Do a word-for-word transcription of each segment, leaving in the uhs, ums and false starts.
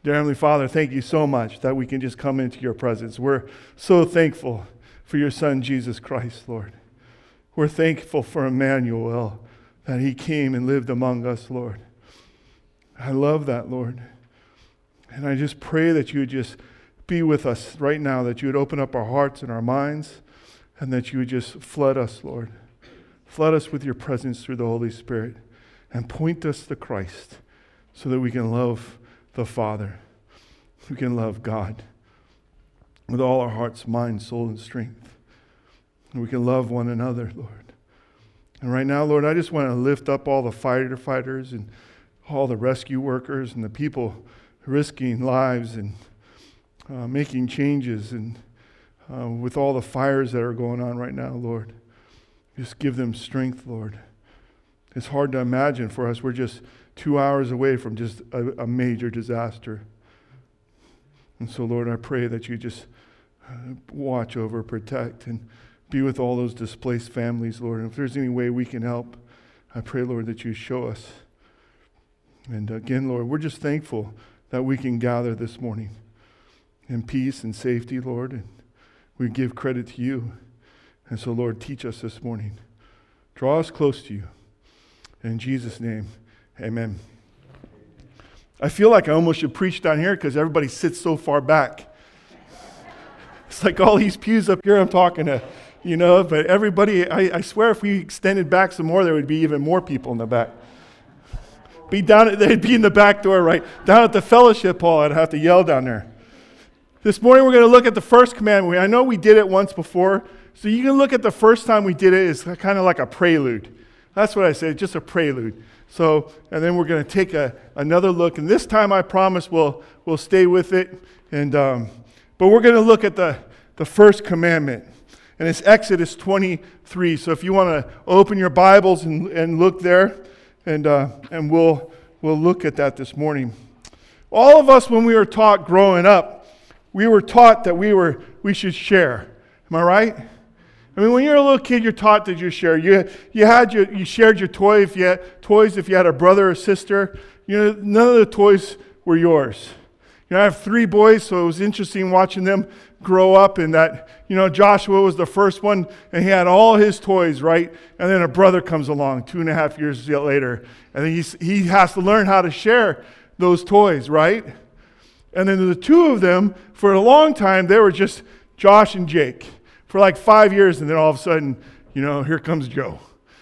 Dear Heavenly Father, thank you so much that we can just come into your presence. We're so thankful for your Son, Jesus Christ, Lord. We're thankful for Emmanuel, that he came and lived among us, Lord. I love that, Lord. And I just pray that you would just be with us right now, that you would open up our hearts and our minds, and that you would just flood us, Lord. Flood us with your presence through the Holy Spirit, and point us to Christ so that we can love the Father. We can love God with all our hearts, mind, soul, and strength. And we can love one another, Lord. And right now, Lord, I just want to lift up all the fighter fighters and all the rescue workers and the people risking lives and uh, making changes, and uh, with all the fires that are going on right now, Lord. Just give them strength, Lord. It's hard to imagine for us. We're just two hours away from just a, a major disaster. And so, Lord, I pray that you just uh, watch over, protect, and be with all those displaced families, Lord. And if there's any way we can help, I pray, Lord, that you show us. And again, Lord, we're just thankful that we can gather this morning in peace and safety, Lord. And we give credit to you. And so, Lord, teach us this morning. Draw us close to you. In Jesus' name, amen. I feel like I almost should preach down here because everybody sits so far back. It's like all these pews up here I'm talking to, you know, but everybody, I, I swear if we extended back some more, there would be even more people in the back. Be down at, they'd be in the back door, right? Down at the fellowship hall, I'd have to yell down there. This morning we're going to look at the first commandment. I know we did it once before, so you can look at the first time we did it as kind of like a prelude. That's what I said, just a prelude. So, and then we're going to take a, another look. And this time I promise we'll, we'll stay with it. And um, But we're going to look at the, the first commandment. And it's Exodus twenty-three. So if you want to open your Bibles and, and look there, and uh, and we'll we'll look at that this morning. All of us, when we were taught growing up, we were taught that we were we should share. Am I right? I mean, when you're a little kid, you're taught that you share. You you had your you shared your toy if you had toys if you had a brother or sister. You know, none of the toys were yours. You know, I have three boys, so it was interesting watching them grow up. And that, you know, Joshua was the first one, and he had all his toys, right? And then a brother comes along two and a half years later, and then he's, he has to learn how to share those toys, right? And then the two of them, for a long time, they were just Josh and Jake. For like five years, and then all of a sudden, you know, here comes Joe.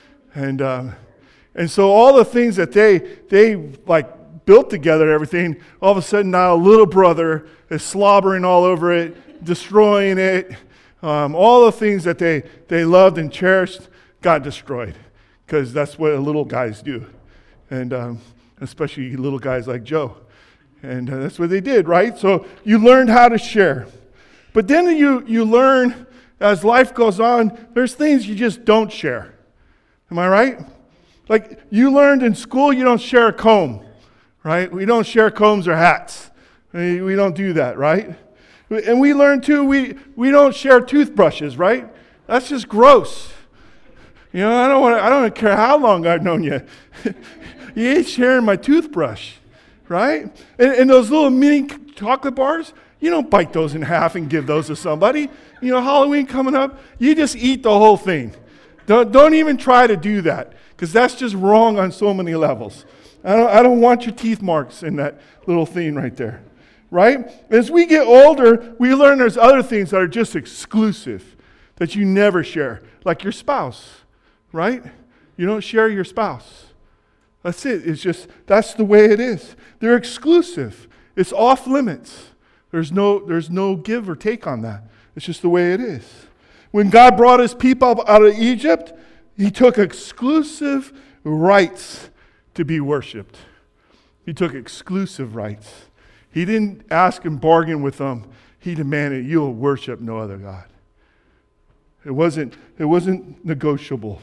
And um, and so all the things that they, they like built together and everything, all of a sudden now a little brother is slobbering all over it, destroying it. Um, all the things that they, they loved and cherished got destroyed, because that's what little guys do. And um, especially little guys like Joe. And uh, that's what they did, right? So you learned how to share. But then you you learn, as life goes on, there's things you just don't share. Am I right? Like you learned in school, you don't share a comb, right? We don't share combs or hats. We, we don't do that, right? And we learned too, we, we don't share toothbrushes, right? That's just gross. You know, I don't want I don't care how long I've known you. You ain't sharing my toothbrush, right? And, and those little mini chocolate bars, you don't bite those in half and give those to somebody. You know, Halloween coming up, you just eat the whole thing. Don't, don't even try to do that, because that's just wrong on so many levels. I don't, I don't want your teeth marks in that little thing right there, right? As we get older, we learn there's other things that are just exclusive that you never share, like your spouse, right? You don't share your spouse. That's it. It's just, that's the way it is. They're exclusive. It's off limits. There's no, there's no give or take on that. It's just the way it is. When God brought his people out of Egypt, he took exclusive rights to be worshipped. He took exclusive rights. He didn't ask and bargain with them. He demanded, you'll worship no other God. It wasn't, it wasn't negotiable.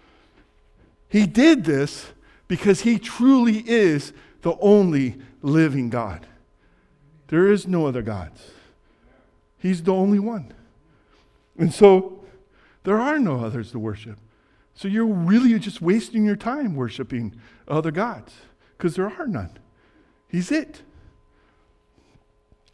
He did this because he truly is the only living God. There is no other gods. He's the only one. And so there are no others to worship. So you're really just wasting your time worshiping other gods, because there are none. He's it.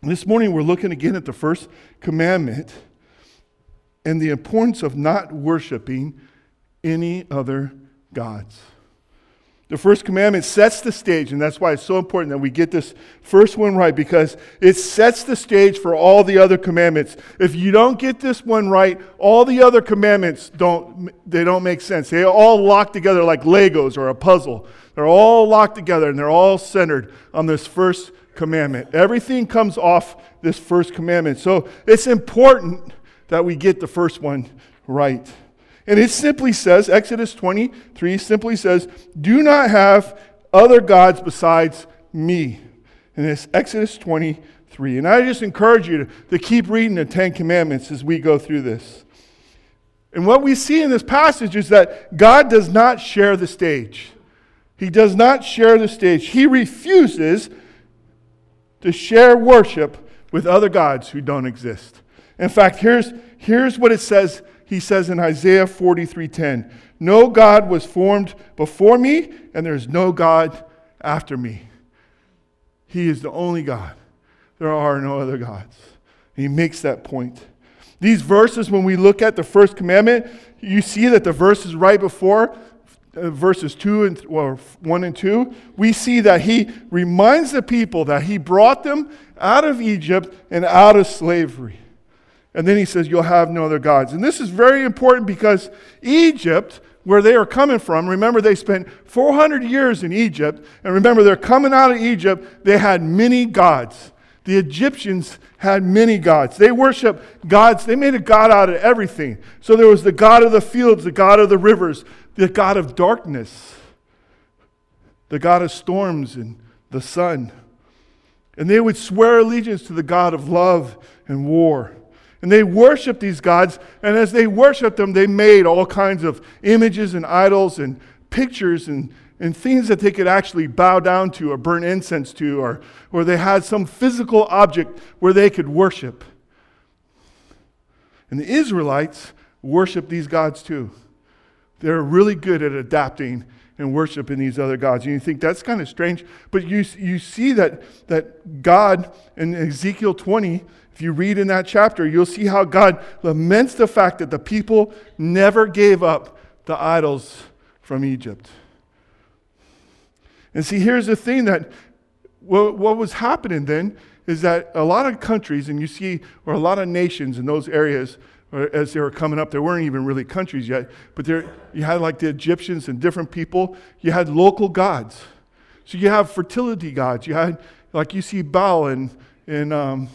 This morning we're looking again at the first commandment and the importance of not worshiping any other gods. The first commandment sets the stage, and that's why it's so important that we get this first one right, because it sets the stage for all the other commandments. If you don't get this one right, all the other commandments don't they don't make sense. They all lock together like Legos or a puzzle. They're all locked together and they're all centered on this first commandment. Everything comes off this first commandment. So it's important that we get the first one right. And it simply says, Exodus twenty-three simply says, do not have other gods besides me. And it's Exodus twenty-three. And I just encourage you to, to keep reading the Ten Commandments as we go through this. And what we see in this passage is that God does not share the stage. He does not share the stage. He refuses to share worship with other gods who don't exist. In fact, here's, here's what it says. He says in Isaiah forty-three ten, no God was formed before me, and there's no God after me. He is the only God. There are no other gods. He makes that point. These verses, when we look at the first commandment, you see that the verses right before, uh, verses two and or one and two, we see that he reminds the people that he brought them out of Egypt and out of slavery. And then he says, you'll have no other gods. And this is very important because Egypt, where they are coming from, remember they spent four hundred years in Egypt. And remember, they're coming out of Egypt. They had many gods. The Egyptians had many gods. They worshiped gods. They made a god out of everything. So there was the god of the fields, the god of the rivers, the god of darkness, the god of storms and the sun. And they would swear allegiance to the god of love and war. And they worshiped these gods, and as they worshiped them, they made all kinds of images and idols and pictures and, and things that they could actually bow down to or burn incense to, or, or they had some physical object where they could worship. And the Israelites worshiped these gods too. They're really good at adapting and worshiping these other gods. And you think that's kind of strange, but you, you see that, that God in Ezekiel twenty, if you read in that chapter, you'll see how God laments the fact that the people never gave up the idols from Egypt. And see, here's the thing that what, what was happening then is that a lot of countries, and you see, or a lot of nations in those areas, or as they were coming up, there weren't even really countries yet, but there you had like the Egyptians and different people. You had local gods. So you have fertility gods. You had, like you see Baal in, in um,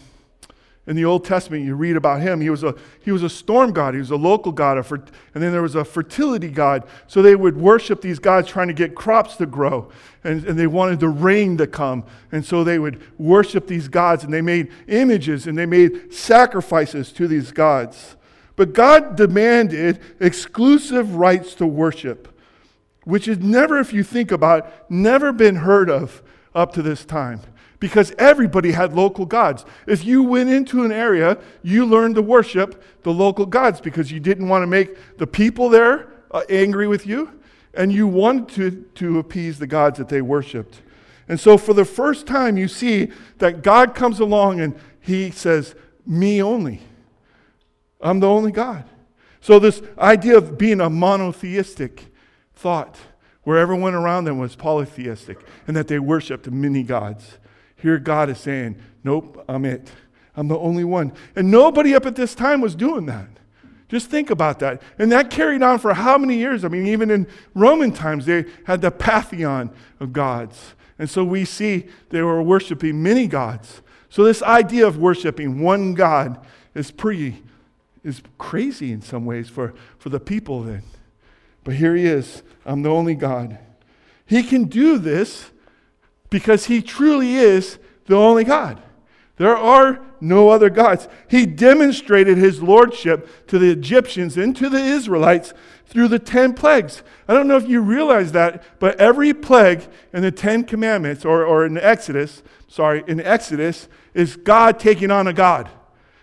In the Old Testament, you read about him. He was a he was a storm god. He was a local god. Of, and then there was a fertility god. So they would worship these gods trying to get crops to grow. And, and they wanted the rain to come. And so they would worship these gods. And they made images and they made sacrifices to these gods. But God demanded exclusive rights to worship, which has never, if you think about it, never been heard of up to this time. Because everybody had local gods. If you went into an area, you learned to worship the local gods because you didn't want to make the people there uh, angry with you, and you wanted to, to appease the gods that they worshiped. And so for the first time, you see that God comes along and he says, me only. I'm the only God. So this idea of being a monotheistic thought, where everyone around them was polytheistic, and that they worshiped many gods. Here God is saying, nope, I'm it. I'm the only one. And nobody up at this time was doing that. Just think about that. And that carried on for how many years? I mean, even in Roman times, they had the pantheon of gods. And so we see they were worshiping many gods. So this idea of worshiping one God is pretty, is crazy in some ways for, for the people then. But here he is. I'm the only God. He can do this because he truly is the only God. There are no other gods. He demonstrated his lordship to the Egyptians and to the Israelites through the ten plagues. I don't know if you realize that, but every plague in the Ten Commandments, or, or in Exodus, sorry, in Exodus, is God taking on a God.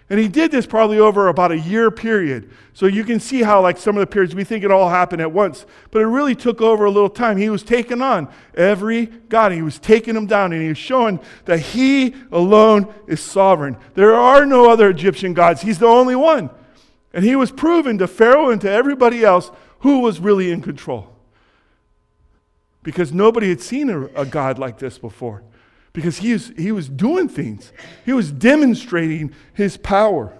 And he did this probably over about a year period. So you can see how, like, some of the periods, we think it all happened at once. But it really took over a little time. He was taking on every god. He was taking them down. And he was showing that he alone is sovereign. There are no other Egyptian gods. He's the only one. And he was proven to Pharaoh and to everybody else who was really in control. Because nobody had seen a, a God like this before. Because he was, he was doing things. He was demonstrating his power.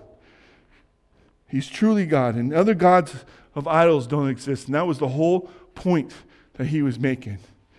He's truly God. And other gods of idols don't exist. And that was the whole point that he was making.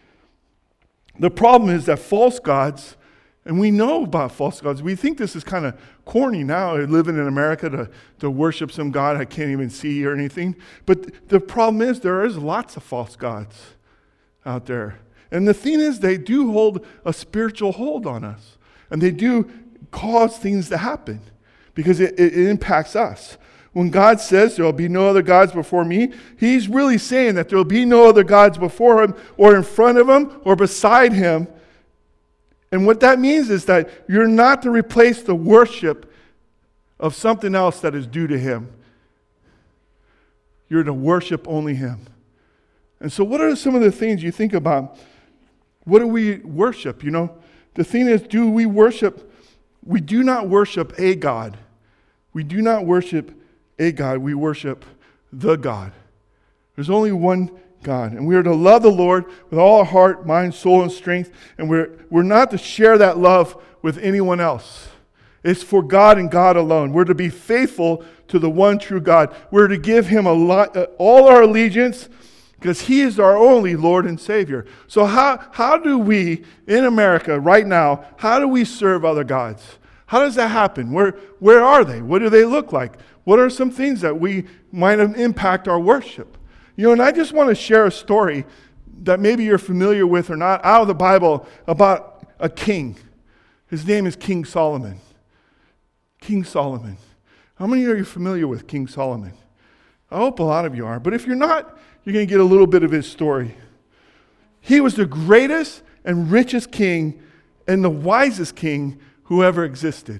The problem is that false gods, and we know about false gods. We think this is kind of corny now, living in America, to, to worship some God I can't even see or anything. But the problem is there is lots of false gods out there. And the thing is, they do hold a spiritual hold on us. And they do cause things to happen because it, it, it impacts us. When God says there will be no other gods before me, he's really saying that there will be no other gods before him or in front of him or beside him. And what that means is that you're not to replace the worship of something else that is due to him. You're to worship only him. And so what are some of the things you think about? What do we worship? You know, the thing is, do we worship? We do not worship a God. We do not worship a God. We worship the God. There's only one God. And we are to love the Lord with all our heart, mind, soul, and strength. And we're, we're not to share that love with anyone else. It's for God and God alone. We're to be faithful to the one true God. We're to give him a lot, uh, all our allegiance, because he is our only Lord and Savior. So how, how do we, in America right now, how do we serve other gods? How does that happen? Where, where are they? What do they look like? What are some things that we might impact our worship? You know, and I just want to share a story that maybe you're familiar with or not, out of the Bible, about a king. His name is King Solomon. King Solomon. How many are you familiar with King Solomon? I hope a lot of you are. But if you're not, you're going to get a little bit of his story. He was the greatest and richest king and the wisest king who ever existed.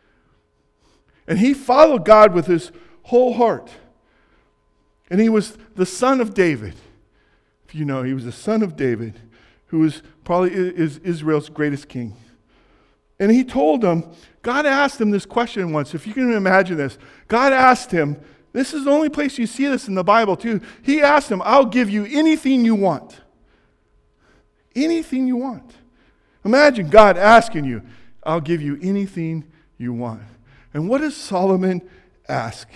And he followed God with his whole heart. And he was the son of David. If you know, he was the son of David, who was probably is Israel's greatest king. And he told them, God asked him this question once, if you can imagine this. God asked him, this is the only place you see this in the Bible too. He asked him, I'll give you anything you want. Anything you want. Imagine God asking you, I'll give you anything you want. And what does Solomon ask?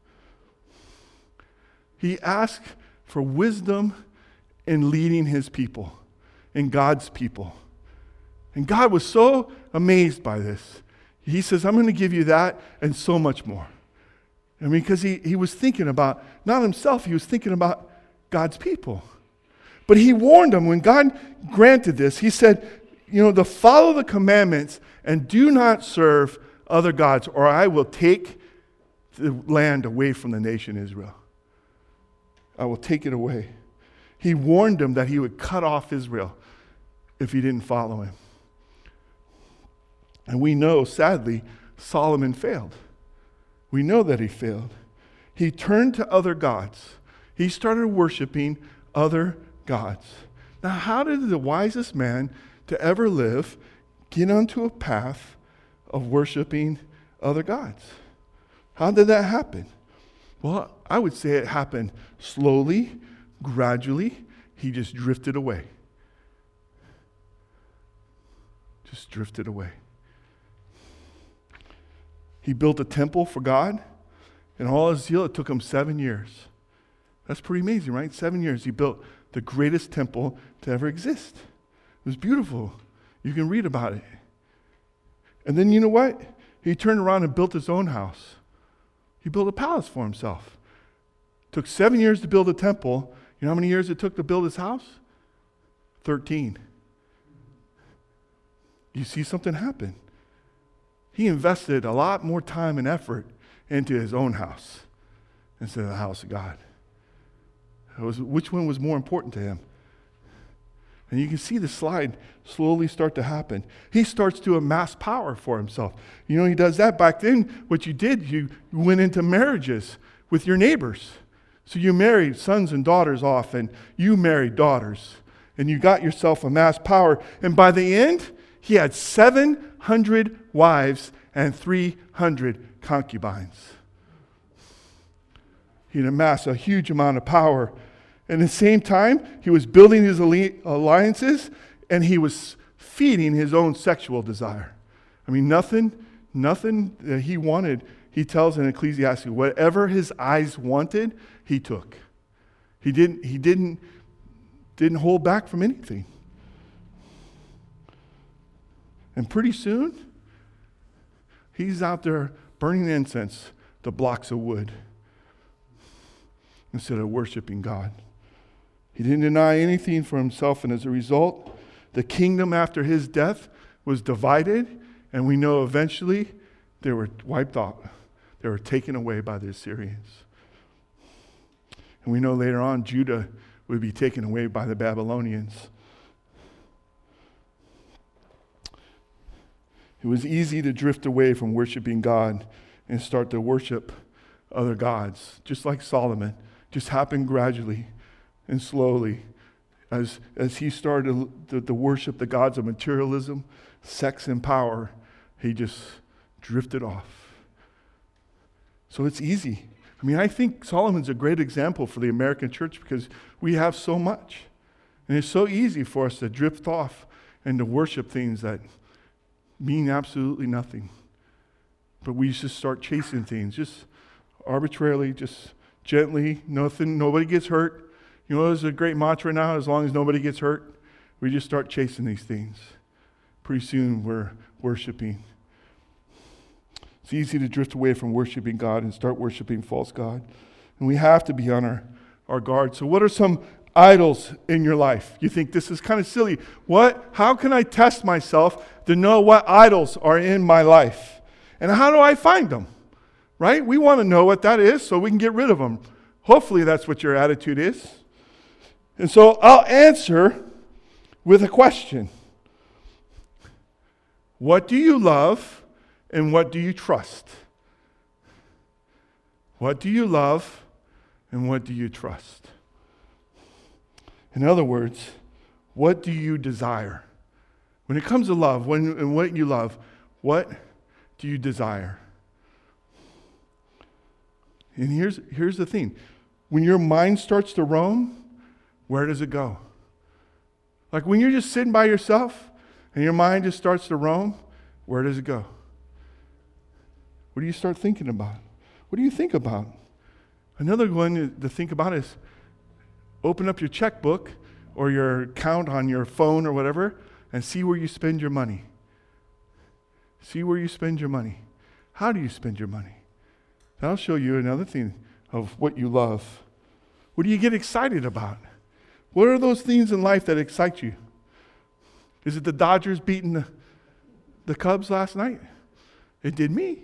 He asked for wisdom in leading his people, in God's people. And God was so amazed by this. He says, I'm going to give you that and so much more. I mean, because he, he was thinking about, not himself, he was thinking about God's people. But he warned them, when God granted this, he said, you know, to follow the commandments and do not serve other gods, or I will take the land away from the nation Israel. I will take it away. He warned them that he would cut off Israel if he didn't follow him. And we know, sadly, Solomon failed. We know that he failed. He turned to other gods. He started worshiping other gods. Now, how did the wisest man to ever live get onto a path of worshiping other gods? How did that happen? Well, I would say it happened slowly, gradually. He just drifted away. Just drifted away. He built a temple for God, and all his zeal, it took him seven years. That's pretty amazing, right? Seven years. He built the greatest temple to ever exist. It was beautiful. You can read about it. And then you know what? He turned around and built his own house. He built a palace for himself. It took seven years to build a temple. You know how many years it took to build his house? Thirteen. You see something happen. He invested a lot more time and effort into his own house instead of the house of God. It was, which one was more important to him? And you can see the slide slowly start to happen. He starts to amass power for himself. You know, he does that. Back then, what you did, you went into marriages with your neighbors. So you married sons and daughters off, and you married daughters. And you got yourself amassed power. And by the end, he had seven hundred wives and three hundred concubines. He'd amassed a huge amount of power. And at the same time, he was building his alliances, and he was feeding his own sexual desire. I mean, nothing, nothing that he wanted, he tells in Ecclesiastes, whatever his eyes wanted, he took. He didn't, he didn't, didn't hold back from anything. And pretty soon, he's out there burning incense to blocks of wood instead of worshiping God. He didn't deny anything for himself, and as a result, the kingdom after his death was divided, and we know eventually they were wiped out. They were taken away by the Assyrians. And we know later on Judah would be taken away by the Babylonians. It was easy to drift away from worshiping God and start to worship other gods, just like Solomon. Just happened gradually and slowly as, as he started to, to worship the gods of materialism, sex, and power. He just drifted off. So it's easy. I mean, I think Solomon's a great example for the American church because we have so much. And it's so easy for us to drift off and to worship things that mean absolutely nothing. But we just start chasing things, just arbitrarily, just gently, nothing, nobody gets hurt. You know, there's a great mantra now, as long as nobody gets hurt, we just start chasing these things. Pretty soon we're worshiping. It's easy to drift away from worshiping God and start worshiping false God. And we have to be on our, our guard. So what are some idols in your life? You think this is kind of silly. What? How can I test myself to know what idols are in my life? And how do I find them? Right? We want to know what that is so we can get rid of them. Hopefully that's what your attitude is. And so I'll answer with a question. What do you love and what do you trust? What do you love and what do you trust? In other words, what do you desire? When it comes to love, when and what you love, what do you desire? And here's, here's the thing. When your mind starts to roam, where does it go? Like when you're just sitting by yourself and your mind just starts to roam, where does it go? What do you start thinking about? What do you think about? Another one to think about is open up your checkbook or your account on your phone or whatever and see where you spend your money. See where you spend your money. How do you spend your money? That'll show you another thing of what you love. What do you get excited about? What are those things in life that excite you? Is it the Dodgers beating the, the Cubs last night? It did me.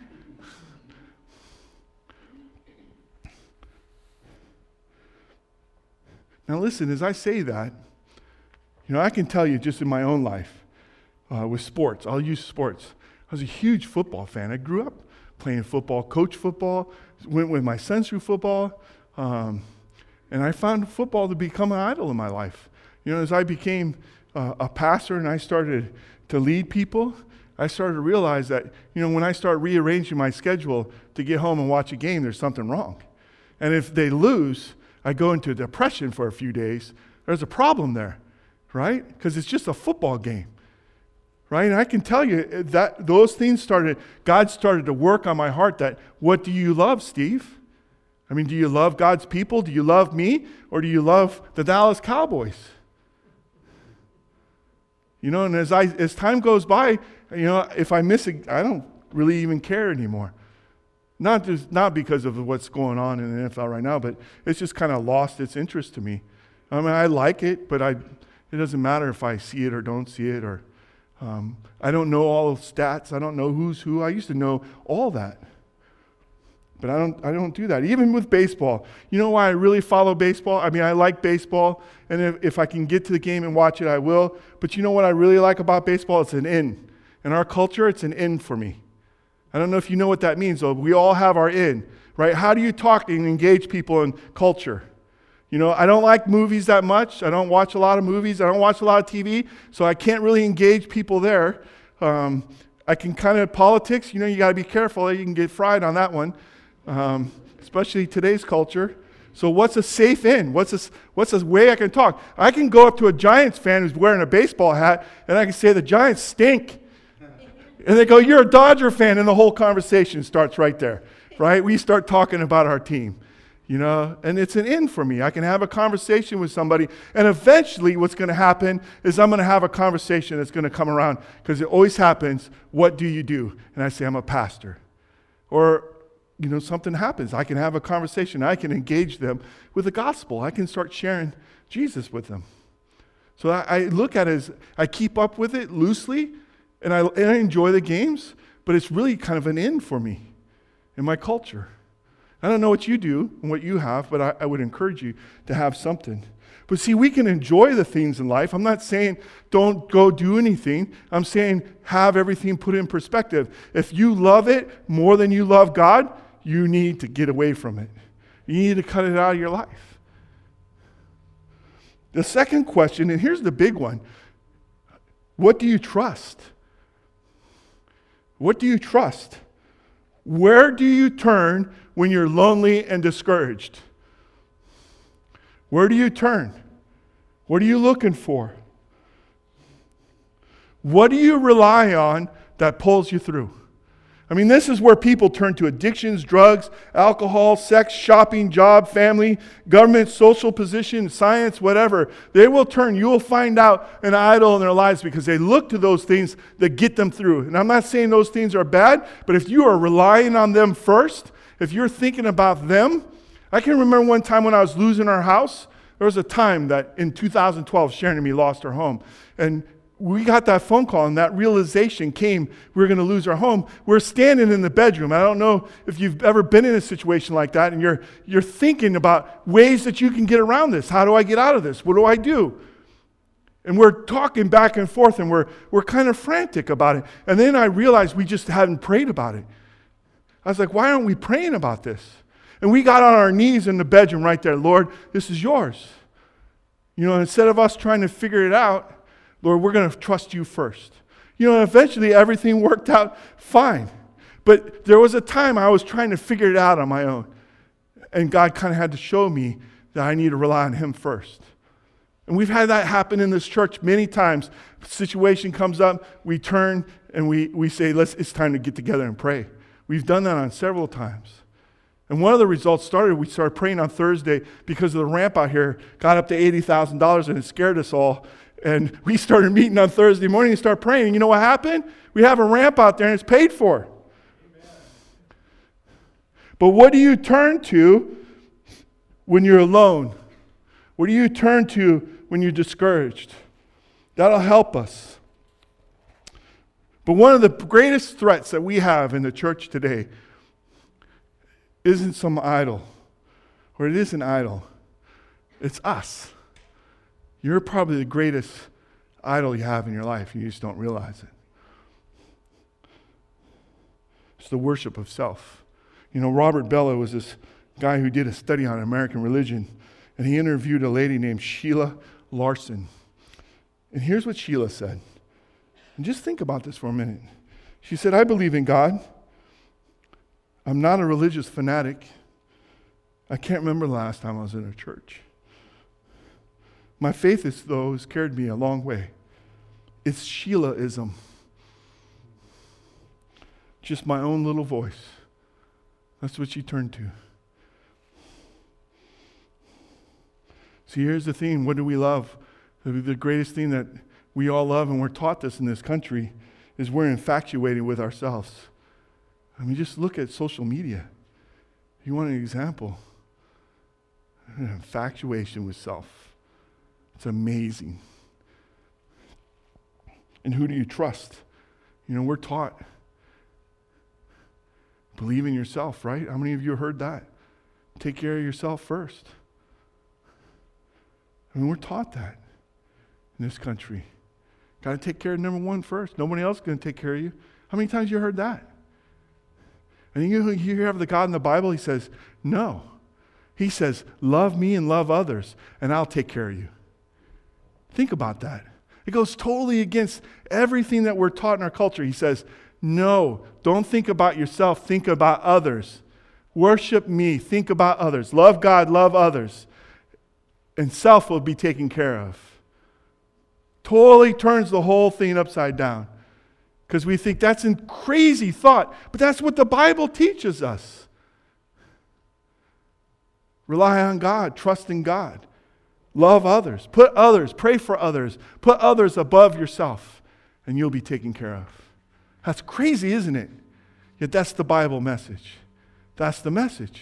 Now listen, as I say that, you know, I can tell you just in my own life, uh, with sports, I'll use sports. I was a huge football fan. I grew up playing football, coached football, went with my sons through football, um, and I found football to become an idol in my life. You know, as I became uh, a pastor and I started to lead people, I started to realize that, you know, when I start rearranging my schedule to get home and watch a game, there's something wrong. And if they lose, I go into a depression for a few days. There's a problem there, right? Because it's just a football game, right? And I can tell you that those things started, God started to work on my heart that, what do you love, Steve? I mean, do you love God's people? Do you love me? Or do you love the Dallas Cowboys? You know, and as I as time goes by, you know, if I miss it, I don't really even care anymore. Not just not because of what's going on in the N F L right now, but it's just kind of lost its interest to me. I mean, I like it, but I it doesn't matter if I see it or don't see it, or um, I don't know all the stats. I don't know who's who. I used to know all that. But I don't I don't do that. Even with baseball. You know why I really follow baseball? I mean, I like baseball, and if, if I can get to the game and watch it, I will. But you know what I really like about baseball? It's an in. In our culture, it's an in for me. I don't know if you know what that means, though. We all have our in, right? How do you talk and engage people in culture? You know, I don't like movies that much. I don't watch a lot of movies. I don't watch a lot of T V, so I can't really engage people there. Um, I can kind of politics. You know, you got to be careful. You can get fried on that one. Um, especially today's culture. So what's a safe in? What's a, what's a way I can talk? I can go up to a Giants fan who's wearing a baseball hat, and I can say, the Giants stink. And they go, you're a Dodger fan, and the whole conversation starts right there, right? We start talking about our team, you know, and it's an in for me. I can have a conversation with somebody, and eventually what's going to happen is I'm going to have a conversation that's going to come around, because it always happens, what do you do? And I say, I'm a pastor. Or, you know, something happens. I can have a conversation. I can engage them with the gospel. I can start sharing Jesus with them. So I, I look at it as, I keep up with it loosely, and I, and I enjoy the games, but it's really kind of an in for me in my culture. I don't know what you do and what you have, but I, I would encourage you to have something. But see, we can enjoy the things in life. I'm not saying don't go do anything. I'm saying have everything put in perspective. If you love it more than you love God, you need to get away from it. You need to cut it out of your life. The second question, and here's the big one. What do you trust? What do you trust? Where do you turn when you're lonely and discouraged? Where do you turn? What are you looking for? What do you rely on that pulls you through? I mean, this is where people turn to addictions, drugs, alcohol, sex, shopping, job, family, government, social position, science, whatever. They will turn. You will find out an idol in their lives because they look to those things that get them through. And I'm not saying those things are bad, but if you are relying on them first, if you're thinking about them, I can remember one time when I was losing our house. There was a time that in two thousand twelve, Sharon and me lost our home. And we got that phone call, and that realization came, we were going to lose our home. We're standing in the bedroom. I don't know if you've ever been in a situation like that, and you're you're thinking about ways that you can get around this. How do I get out of this? What do I do? And we're talking back and forth, and we're we're kind of frantic about it. And then I realized we just hadn't prayed about it. I was like, why aren't we praying about this? And we got on our knees in the bedroom right there. Lord, this is yours. You know, instead of us trying to figure it out, Lord, we're going to trust you first. You know, eventually everything worked out fine. But there was a time I was trying to figure it out on my own. And God kind of had to show me that I need to rely on him first. And we've had that happen in this church many times. A situation comes up, we turn and we, we say, Let's, it's time to get together and pray. We've done that on several times. And one of the results started, we started praying on Thursday because of the ramp out here, got up to eighty thousand dollars, and it scared us all. And we started meeting on Thursday morning and started praying. And you know what happened? We have a ramp out there and it's paid for. Amen. But what do you turn to when you're alone? What do you turn to when you're discouraged? That'll help us. But one of the greatest threats that we have in the church today isn't some idol, or it is an idol. It's us. You're probably the greatest idol you have in your life, and you just don't realize it. It's the worship of self. You know, Robert Bellah was this guy who did a study on American religion, and he interviewed a lady named Sheila Larson. And here's what Sheila said. And just think about this for a minute. She said, I believe in God. I'm not a religious fanatic. I can't remember the last time I was in a church. My faith, is, though, has carried me a long way. It's Sheilaism. Just my own little voice. That's what she turned to. See, here's the thing. What do we love? The greatest thing that we all love, and we're taught this in this country, is we're infatuated with ourselves. I mean, just look at social media. If you want an example, an infatuation with self. It's amazing. And who do you trust? You know, we're taught Believe in yourself, right? How many of you heard that? Take care of yourself first. I mean, we're taught that in this country. Got to take care of number one first. Nobody else is going to take care of you. How many times have you heard that? And you, you have the God in the Bible, he says, no. He says, love me and love others, and I'll take care of you. Think about that. It goes totally against everything that we're taught in our culture. He says, no, don't think about yourself, think about others. Worship me, think about others. Love God, love others. And self will be taken care of. Totally turns the whole thing upside down. Because we think that's a crazy thought, but that's what the Bible teaches us. Rely on God, trust in God. Love others, put others, pray for others, put others above yourself, and you'll be taken care of. That's crazy, isn't it? Yet that's the Bible message. That's the message.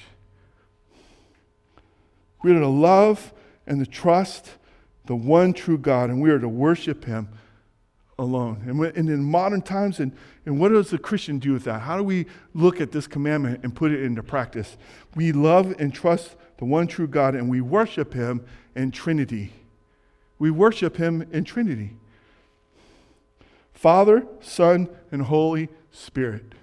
We are to love and to trust the one true God, and we are to worship him alone. And, and in modern times, and, and what does the Christian do with that? How do we look at this commandment and put it into practice? We love and trust the one true God, and we worship him in Trinity. We worship him in Trinity. Father, Son, and Holy Spirit.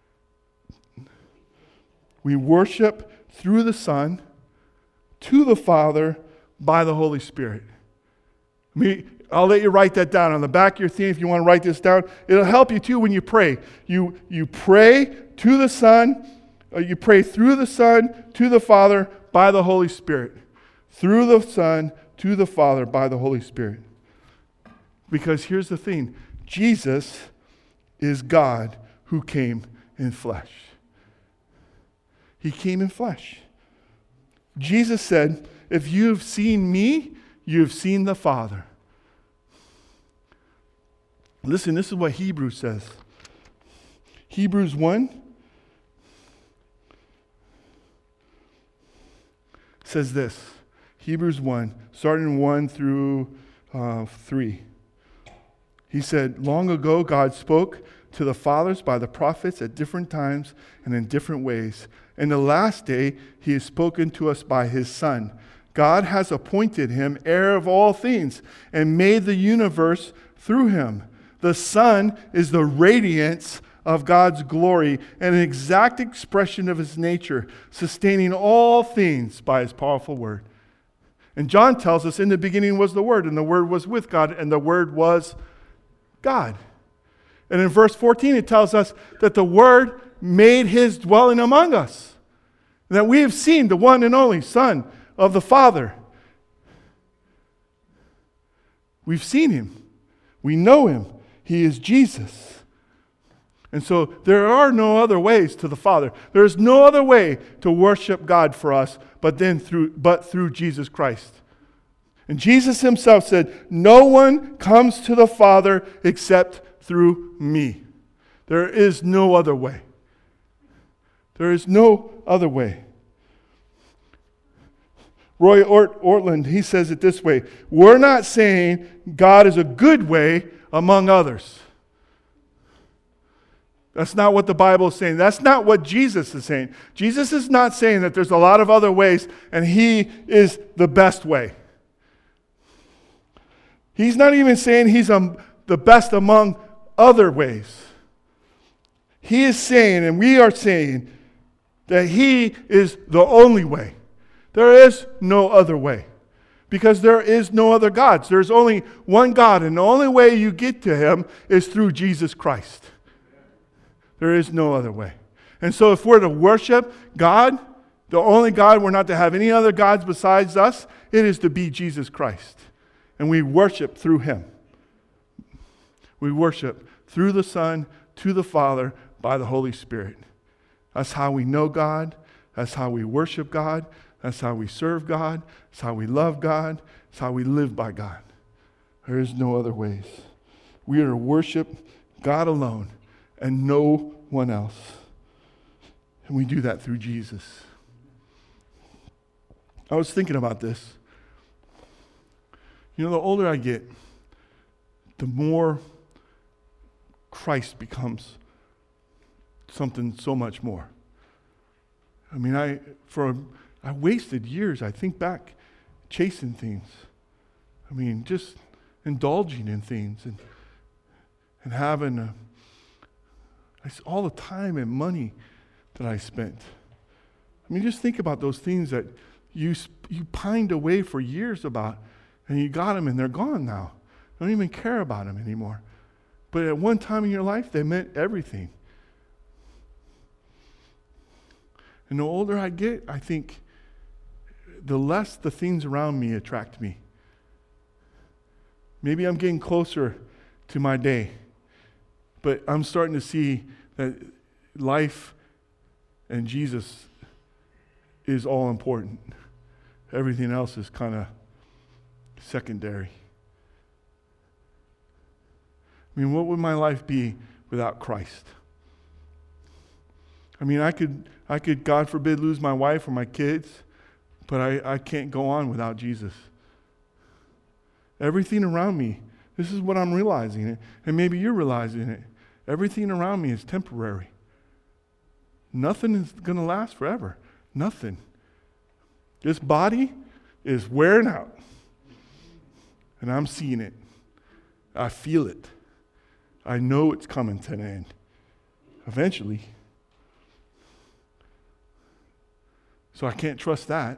We worship through the Son, to the Father, by the Holy Spirit. Me, I'll let you write that down on the back of your thing if you want to write this down. It'll help you too when you pray. You, you pray to the Son, uh, you pray through the Son, to the Father, by the Holy Spirit. Through the Son, to the Father, by the Holy Spirit. Because here's the thing. Jesus is God who came in flesh. He came in flesh. Jesus said, if you've seen me, you've seen the Father. Listen, this is what Hebrews says. Hebrews one says this. Hebrews one, starting one through uh, three. He said, long ago God spoke to the fathers by the prophets at different times and in different ways. In the last day, he has spoken to us by his Son. God has appointed him heir of all things and made the universe through him. The Son is the radiance of God's glory and an exact expression of his nature, sustaining all things by his powerful word. And John tells us in the beginning was the Word, and the Word was with God, and the Word was God. And in verse fourteen, it tells us that the Word made his dwelling among us. And that we have seen the one and only Son of the Father. We've seen him. We know him. He is Jesus. And so there are no other ways to the Father. There is no other way to worship God for us but then through but through Jesus Christ. And Jesus himself said, no one comes to the Father except through me. There is no other way. There is no other way. Roy Ort- Ortland, he says it this way, we're not saying God is a good way among others. That's not what the Bible is saying. That's not what Jesus is saying. Jesus is not saying that there's a lot of other ways and he is the best way. He's not even saying he's um, the best among other ways. He is saying, and we are saying, that he is the only way. There is no other way. Because there is no other gods. There's only one God, and the only way you get to him is through Jesus Christ. There is no other way. And so if we're to worship God, the only God, we're not to have any other gods besides us, it is to be Jesus Christ. And we worship through him. We worship through the Son, to the Father, by the Holy Spirit. That's how we know God. That's how we worship God. That's how we serve God. That's how we love God. That's how we live by God. There is no other ways. We are to worship God alone and no one else. And we do that through Jesus. I was thinking about this. You know, the older I get, the more Christ becomes something so much more. I mean, I for I wasted years, I think back, chasing things. I mean, just indulging in things and and having a, all the time and money that I spent. I mean, just think about those things that you you pined away for years about, and you got them and they're gone now. You don't even care about them anymore. But at one time in your life, they meant everything. And the older I get, I think the less the things around me attract me. Maybe I'm getting closer to my day, but I'm starting to see that life and Jesus is all important. Everything else is kind of secondary. I mean, what would my life be without Christ? I mean, I could, I could, God forbid, lose my wife or my kids, but I, I can't go on without Jesus. Everything around me, this is what I'm realizing, and maybe you're realizing it. Everything around me is temporary. Nothing is going to last forever. Nothing. This body is wearing out, and I'm seeing it. I feel it. I know it's coming to an end. Eventually. So I can't trust that.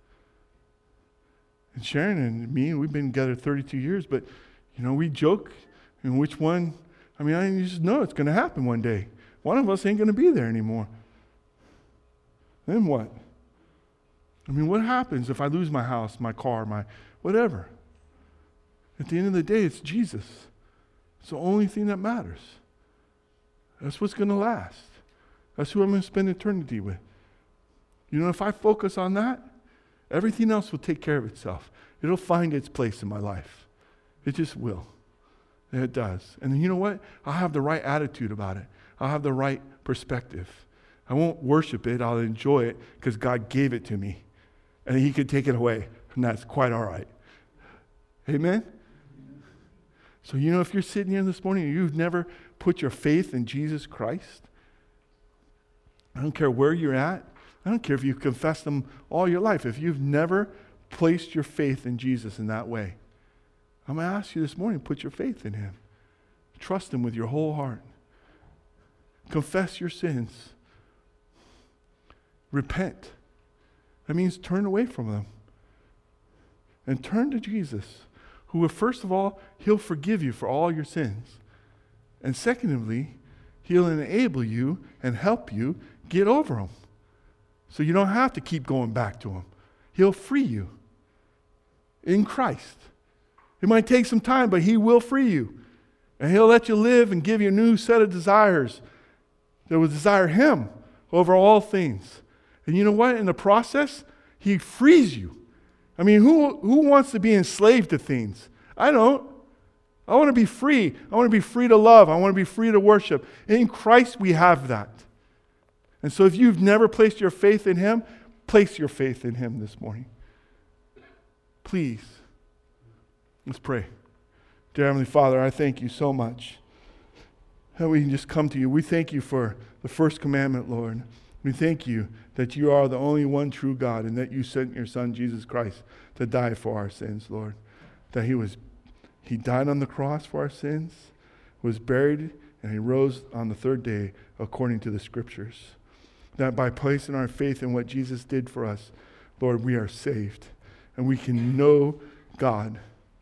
And Sharon and me, we've been together thirty-two years, but, you know, we joke, and which one, I mean, I just know it's going to happen one day. One of us ain't going to be there anymore. Then what? I mean, what happens if I lose my house, my car, my whatever? At the end of the day, it's Jesus. It's the only thing that matters. That's what's going to last. That's who I'm going to spend eternity with. You know, if I focus on that, everything else will take care of itself. It'll find its place in my life. It just will. And it does. And you know what? I'll have the right attitude about it. I'll have the right perspective. I won't worship it. I'll enjoy it because God gave it to me. And He could take it away. And that's quite all right. Amen? So, you know, if you're sitting here this morning and you've never put your faith in Jesus Christ, I don't care where you're at. I don't care if you confess them all your life. If you've never placed your faith in Jesus in that way, I'm going to ask you this morning, put your faith in Him. Trust Him with your whole heart. Confess your sins. Repent. That means turn away from them. And turn to Jesus, who will, first of all, He'll forgive you for all your sins. And secondly, He'll enable you and help you get over them. So you don't have to keep going back to Him. He'll free you in Christ. It might take some time, but He will free you. And He'll let you live and give you a new set of desires that will desire Him over all things. And you know what? In the process, He frees you. I mean, who, who wants to be enslaved to things? I don't. I want to be free. I want to be free to love. I want to be free to worship. In Christ, we have that. And so if you've never placed your faith in Him, place your faith in Him this morning. Please. Let's pray. Dear Heavenly Father, I thank You so much that we can just come to You. We thank You for the first commandment, Lord. We thank You that You are the only one true God and that You sent Your Son, Jesus Christ, to die for our sins, Lord. That He was, He died on the cross for our sins, was buried, and He rose on the third day according to the Scriptures. That by placing our faith in what Jesus did for us, Lord, we are saved. And we can know God.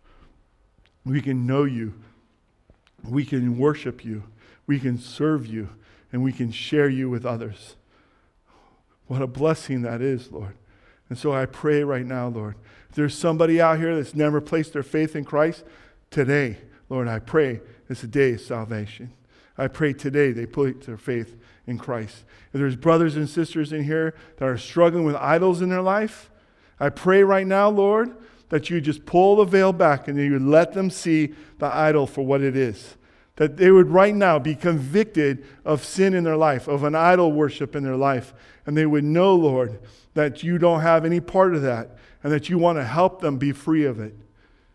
We can know You. We can worship You. We can serve You. And we can share You with others. What a blessing that is, Lord. And so I pray right now, Lord, if there's somebody out here that's never placed their faith in Christ, today, Lord, I pray it's a day of salvation. I pray today they put their faith in Christ. If there's brothers and sisters in here that are struggling with idols in their life, I pray right now, Lord, that You just pull the veil back and that You would let them see the idol for what it is. That they would right now be convicted of sin in their life, of an idol worship in their life. And they would know, Lord, that You don't have any part of that and that You want to help them be free of it.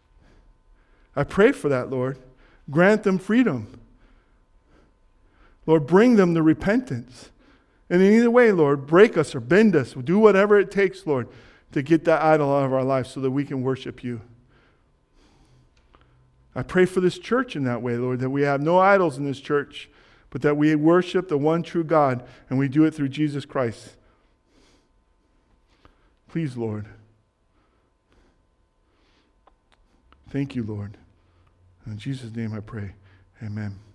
I pray for that, Lord. Grant them freedom. Lord, bring them to repentance. And in either way, Lord, break us or bend us. Do whatever it takes, Lord, to get that idol out of our life so that we can worship you. I pray for this church in that way, Lord, that we have no idols in this church, but that we worship the one true God, and we do it through Jesus Christ. Please, Lord. Thank you, Lord. In Jesus' name I pray. Amen.